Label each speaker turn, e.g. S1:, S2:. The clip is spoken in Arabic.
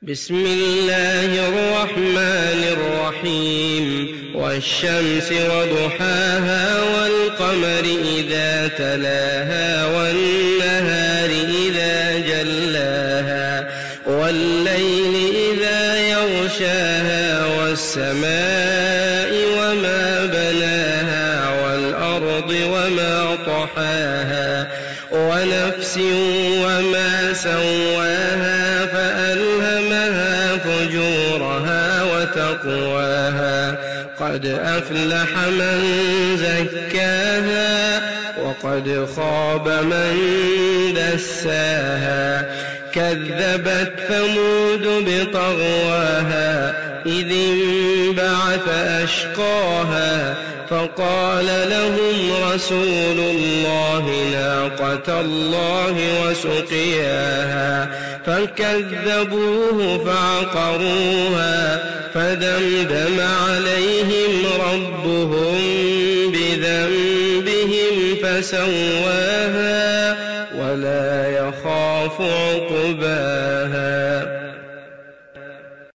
S1: بسم الله الرحمن الرحيم والشمس وضحاها والقمر إذا تلاها والنهار إذا جلاها والليل إذا يغشاها والسماء وما بناها والأرض وما طحاها ونفس وما سواها فألهمها فجورها وتقواها قد أفلح من زكاها وقد خاب من دساها كذبت ثمود بطغواها إذ انبعث أشقاها فقال لهم رسول الله ناقة الله وسقياها فكذبوه فعقروها فدمدم عليهم ربهم بذنبهم فسواها ولا يخاف عقباها.